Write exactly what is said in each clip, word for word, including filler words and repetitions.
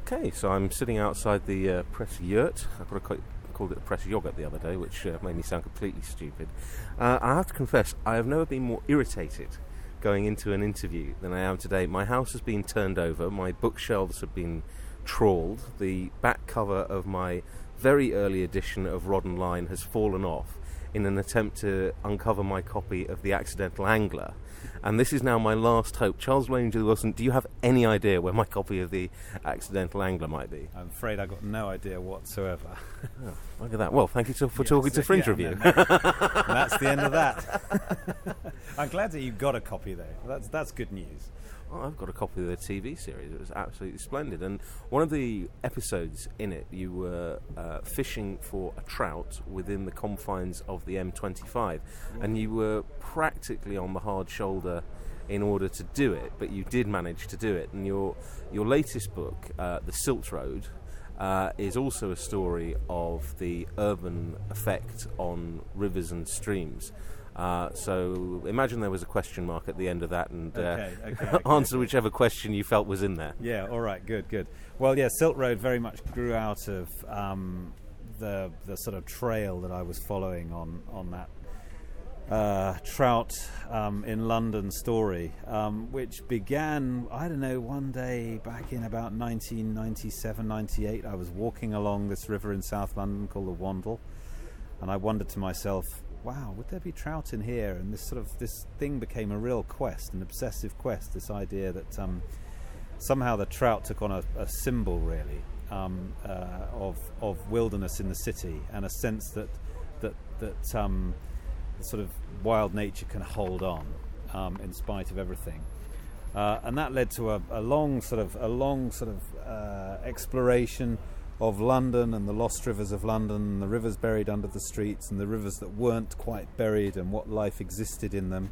Okay, so I'm sitting outside the uh, press yurt. I could have called it a press yogurt the other day, which uh, made me sound completely stupid. Uh, I have to confess, I have never been more irritated going into an interview than I am today. My house has been turned over, my bookshelves have been trawled, the back cover of my very early edition of Rod and Line has fallen off in an attempt to uncover my copy of The Accidental Angler. And this is now my last hope. Charles Lane Wilson, do you have any idea where my copy of The Accidental Angler might be? I'm afraid I've got no idea whatsoever. Oh, look at that. Well, thank you to, for yes, talking to Fringe yeah, Review. No, no. That's the end of that. I'm glad that you've got a copy there. That's, that's good news. Well, I've got a copy of the T V series. It was absolutely splendid. And one of the episodes in it, you were uh, fishing for a trout within the confines of the M twenty-five. Mm. And you were practically on the hard shoulder in order to do it, but you did manage to do it. And your your latest book, uh, The Silt Road, uh, is also a story of the urban effect on rivers and streams. Uh, so imagine there was a question mark at the end of that and uh, okay, okay, okay, answer okay. whichever question you felt was in there. Yeah, all right, good, good. Well, yeah, Silt Road very much grew out of um, the the sort of trail that I was following on, on that uh, trout um, in London story, um, which began, I don't know, one day back in about nineteen ninety-seven, ninety-eight. I was walking along this river in South London called the Wandle, and I wondered to myself, wow, would there be trout in here? And this sort of this thing became a real quest, an obsessive quest. This idea that um, somehow the trout took on a, a symbol, really, um, uh, of of wilderness in the city, and a sense that that that um, sort of wild nature can hold on um, in spite of everything. Uh, and that led to a, a long sort of a long sort of uh, exploration of London and the lost rivers of London, and the rivers buried under the streets, and the rivers that weren't quite buried, and what life existed in them.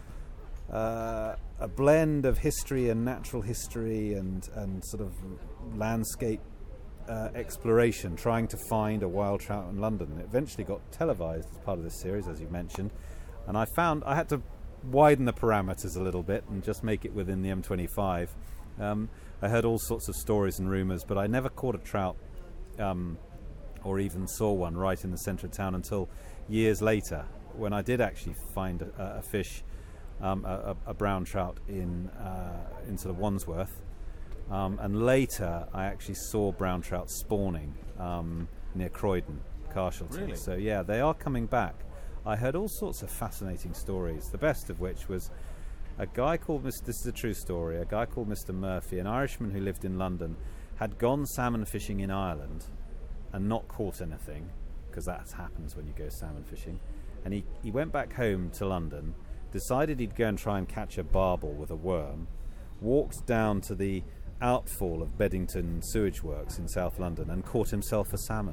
Uh, a blend of history and natural history and, and sort of landscape uh, exploration, trying to find a wild trout in London. It eventually got televised as part of this series, as you mentioned, and I found I had to widen the parameters a little bit and just make it within the M twenty-five. Um, I heard all sorts of stories and rumours, but I never caught a trout Um, or even saw one right in the centre of town until years later, when I did actually find a, a fish, um, a, a brown trout in uh, in sort of Wandsworth, um, and later I actually saw brown trout spawning um, near Croydon, Carshalton. Really? So yeah, they are coming back. I heard all sorts of fascinating stories, the best of which was a guy called Mister This is a true story. A guy called Mister Murphy, an Irishman who lived in London, had gone salmon fishing in Ireland and not caught anything, because that happens when you go salmon fishing, and he, he went back home to London, decided he'd go and try and catch a barbel with a worm, walked down to the outfall of Beddington Sewage Works in South London and caught himself a salmon.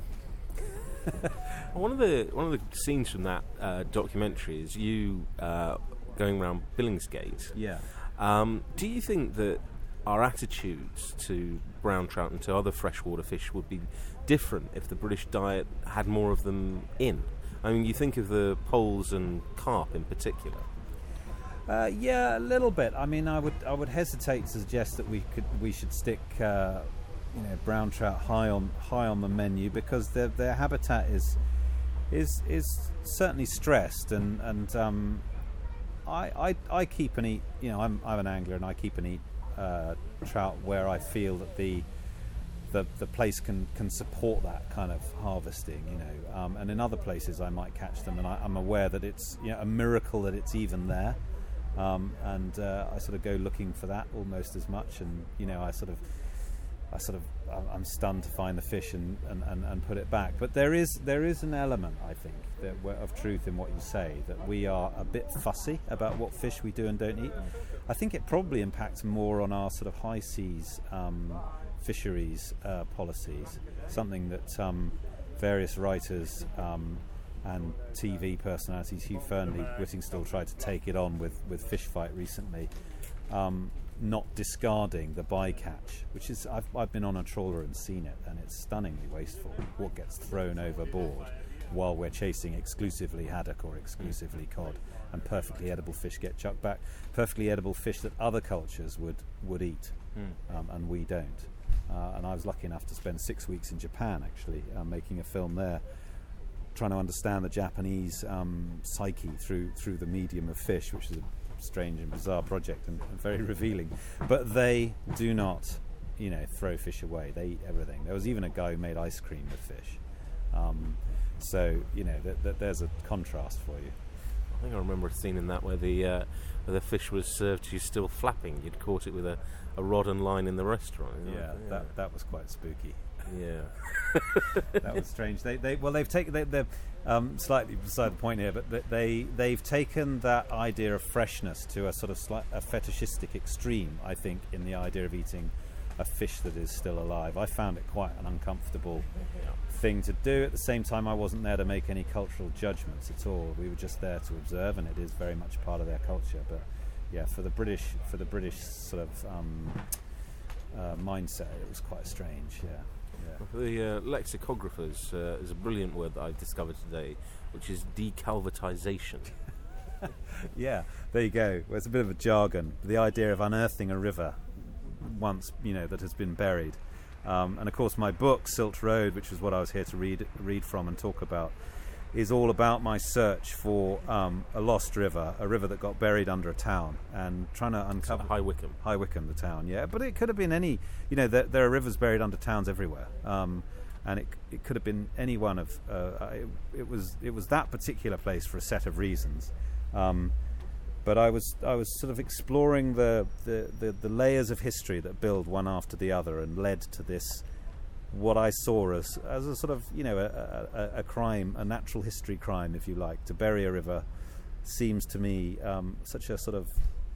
One of the one of the scenes from that uh, documentary is you uh, going around Billingsgate. Yeah. Um, do you think that our attitudes to brown trout and to other freshwater fish would be different if the British diet had more of them in? I mean, you think of the poles and carp in particular. Uh, yeah, a little bit. I mean, I would I would hesitate to suggest that we could we should stick uh, you know brown trout high on high on the menu, because their their habitat is is is certainly stressed, and and um, I, I I keep and eat. You know, I'm I'm an angler, and I keep and eat Uh, trout where I feel that the the the place can, can support that kind of harvesting, you know, um, and in other places I might catch them, and I, I'm aware that it's you know, a miracle that it's even there, um, and uh, I sort of go looking for that almost as much, and you know I sort of I sort of I'm stunned to find the fish and, and, and, and put it back. But there is there is an element, I think, that of truth in what you say, that we are a bit fussy about what fish we do and don't eat. I think it probably impacts more on our sort of high seas um, fisheries uh, policies, something that um, various writers um, and T V personalities, Hugh Fearnley, Whittingstall, tried to take it on with, with Fish Fight recently, um, not discarding the bycatch, which is, I've, I've been on a trawler and seen it, and it's stunningly wasteful, what gets thrown overboard while we're chasing exclusively haddock or exclusively cod, and perfectly edible fish get chucked back, perfectly edible fish that other cultures would, would eat, mm. um, and we don't. Uh, and I was lucky enough to spend six weeks in Japan, actually, uh, making a film there, trying to understand the Japanese um, psyche through through the medium of fish, which is a strange and bizarre project and, and very revealing. But they do not, you know, throw fish away. They eat everything. There was even a guy who made ice cream with fish. Um, so, you know, th- th- there's a contrast for you. I think I remember a scene in that where the uh, where the fish was served to you still flapping. You'd caught it with a, a rod and line in the restaurant. Yeah, yeah, that that was quite spooky. Yeah, that was strange. They, they well, they've taken they, they're um, slightly beside the point here, but they they've taken that idea of freshness to a sort of slight, a fetishistic extreme. I think in the idea of eating a fish that is still alive. I found it quite an uncomfortable thing to do. At the same time, I wasn't there to make any cultural judgments at all. We were just there to observe, and it is very much part of their culture. But yeah, for the British, for the British sort of um, uh, mindset, it was quite strange. Yeah. Yeah. The uh, lexicographers uh, is a brilliant word that I've discovered today, which is decalvatization. Yeah, there you go. Well, it's a bit of a jargon. The idea of unearthing a river once, you know, that has been buried. Um, and of course, my book, Silt Road, which is what I was here to read read from and talk about, is all about my search for um, a lost river, a river that got buried under a town, and trying to uncover... High Wycombe. High Wycombe, the town, yeah. But it could have been any... You know, there, there are rivers buried under towns everywhere. Um, and it it could have been any one of... Uh, it, it was it was that particular place for a set of reasons. Um, but I was I was sort of exploring the, the, the, the layers of history that build one after the other and led to this... what I saw as as a sort of, you know, a, a, a crime, a natural history crime, if you like. To bury a river seems to me um, such a sort of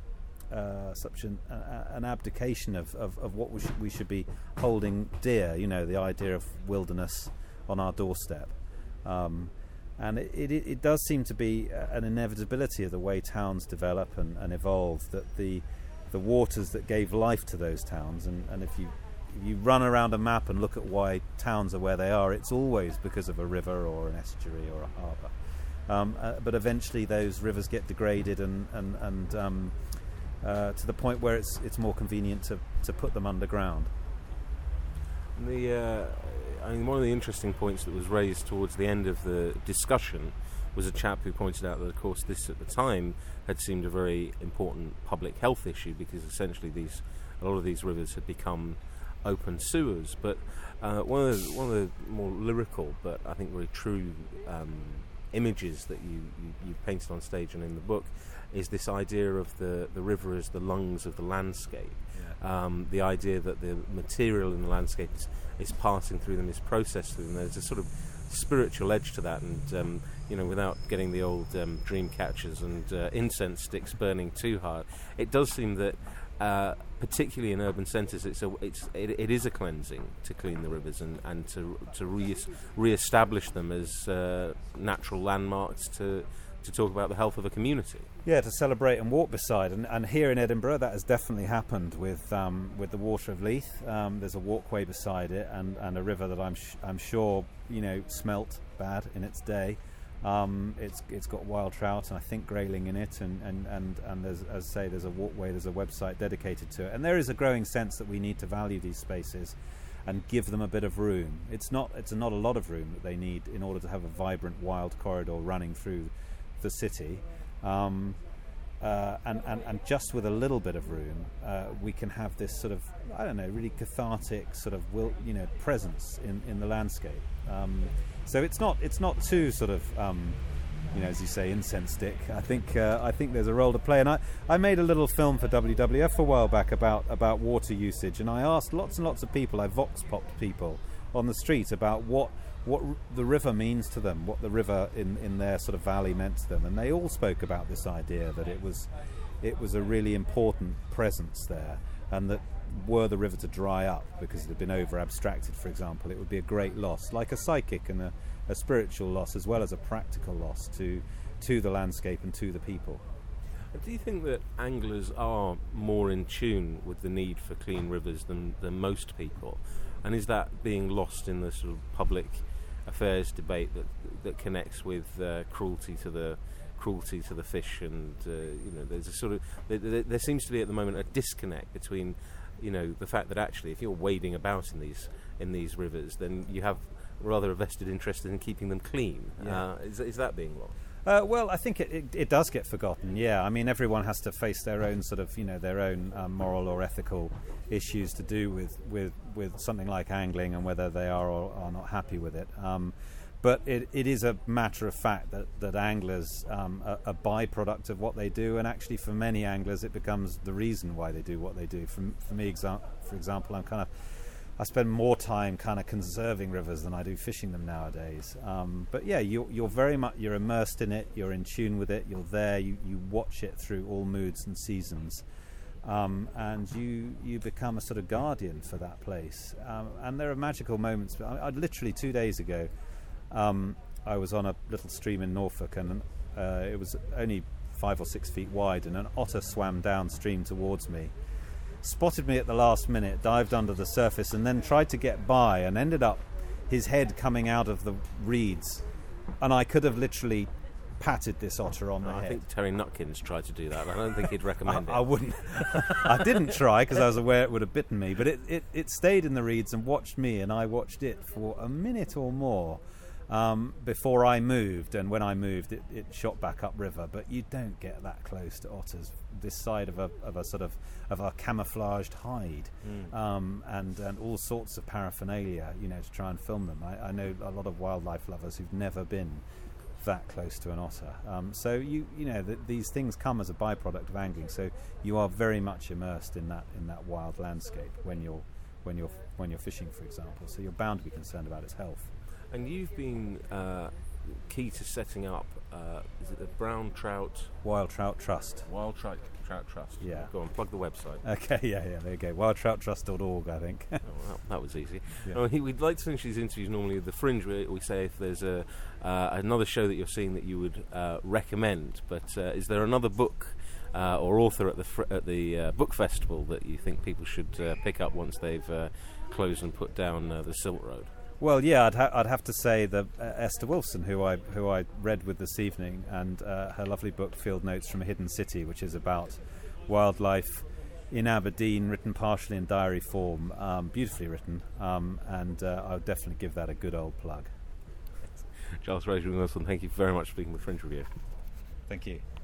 uh, such an, uh, an abdication of, of, of what we should, we should be holding dear. You know, the idea of wilderness on our doorstep, um, and it, it it does seem to be an inevitability of the way towns develop and, and evolve. That the the waters that gave life to those towns, and, and if you If you run around a map and look at why towns are where they are, it's always because of a river or an estuary or a harbour. Um, uh, but eventually those rivers get degraded and, and, and um, uh, to the point where it's it's more convenient to, to put them underground. The uh, I mean, one of the interesting points that was raised towards the end of the discussion was a chap who pointed out that, of course, this at the time had seemed a very important public health issue, because essentially these a lot of these rivers had become open sewers. But uh, one of the, one of the more lyrical but I think very true um, images that you, you, you painted on stage and in the book is this idea of the, the river as the lungs of the landscape. Yeah. Um, the idea that the material in the landscape is, is passing through them, is processed through them. There's a sort of spiritual edge to that, and um, you know, without getting the old um, dream catchers and uh, incense sticks burning too hard, it does seem that Uh, particularly in urban centres, it's a, it's it, it is a cleansing to clean the rivers and, and to to re re-establish them as uh, natural landmarks to to talk about the health of a community. Yeah, to celebrate and walk beside, and, and here in Edinburgh that has definitely happened with um, with the Water of Leith. Um, there's a walkway beside it, and, and a river that I'm sh- I'm sure, you know, smelt bad in its day. Um, it's it's got wild trout and I think grayling in it, and and and, and there's, as I say, there's a walkway, there's a website dedicated to it, and there is a growing sense that we need to value these spaces and give them a bit of room. It's not it's not a lot of room that they need in order to have a vibrant wild corridor running through the city, um, uh, and, and and just with a little bit of room, uh, we can have this sort of, I don't know, really cathartic sort of will you know presence in, in the landscape. Um, So it's not it's not too sort of um, you know, as you say, incense stick. I think uh, I think there's a role to play, and I, I made a little film for W W F a while back about about water usage, and I asked lots and lots of people. I vox popped people on the street about what what r- the river means to them, what the river in, in their sort of valley meant to them, and they all spoke about this idea that it was it was a really important presence there, and that were the river to dry up because it had been over abstracted, for example, it would be a great loss, like a psychic and a, a spiritual loss as well as a practical loss to to the landscape and to the people. Do you think that anglers are more in tune with the need for clean rivers than, than most people? And is that being lost in the sort of public affairs debate that that connects with uh, cruelty to the cruelty to the fish? And uh, you know, there's a sort of there, there, there seems to be at the moment a disconnect between you know, the fact that actually, if you're wading about in these in these rivers, then you have rather a vested interest in keeping them clean. Yeah. Uh, is, is that being lost? Uh, well, I think it, it, it does get forgotten. Yeah, I mean, everyone has to face their own sort of, you know, their own um, moral or ethical issues to do with, with, with something like angling and whether they are or are not happy with it. Um, but it, it is a matter of fact that that anglers um, are a byproduct of what they do, and actually for many anglers it becomes the reason why they do what they do. For, for me, exa- for example, I'm kind of I spend more time kind of conserving rivers than I do fishing them nowadays. Um, but yeah, you're, you're very much you're immersed in it. You're in tune with it. You're there. You, you watch it through all moods and seasons, um, and you you become a sort of guardian for that place. Um, and there are magical moments. I, I literally two days ago, um, I was on a little stream in Norfolk, and uh, it was only five or six feet wide, and an otter swam downstream towards me. Spotted me at the last minute, dived under the surface, and then tried to get by, and ended up his head coming out of the reeds, and I could have literally patted this otter on the no, I head. think Terry Nutkins tried to do that. I don't think he'd recommend I, it. I wouldn't. I didn't try because I was aware it would have bitten me, but it, it, it stayed in the reeds and watched me, and I watched it for a minute or more um, before I moved, and when I moved it, it shot back upriver. But you don't get that close to otters this side of a, of a sort of of a camouflaged hide, Mm. um, and and all sorts of paraphernalia, you know, to try and film them. I, I know a lot of wildlife lovers who've never been that close to an otter. Um, so you you know th- these things come as a byproduct of angling. So you are very much immersed in that in that wild landscape when you're when you're when you're fishing, for example. So you're bound to be concerned about its health. And you've been uh, key to setting up, uh, is it the Brown Trout... Wild Trout Trust. Wild Trout, Trout Trust. Yeah. Go on, plug the website. Okay, yeah, yeah, there you go. wild trout trust dot org, I think. Oh, that, that was easy. Yeah. Oh, he, we'd like to finish these interviews normally with the Fringe. We, we say if there's a uh, another show that you're seeing that you would uh, recommend, but uh, is there another book uh, or author at the fr- at the uh, book festival that you think people should uh, pick up once they've uh, closed and put down uh, the Silk Road? Well, yeah, I'd, ha- I'd have to say the uh, Esther Wolfson, who I who I read with this evening, and uh, her lovely book Field Notes from a Hidden City, which is about wildlife in Aberdeen, written partially in diary form, um, beautifully written, um, and uh, I would definitely give that a good old plug. Giles Raising-Wilson, thank you very much for speaking with Fringe Review. Thank you.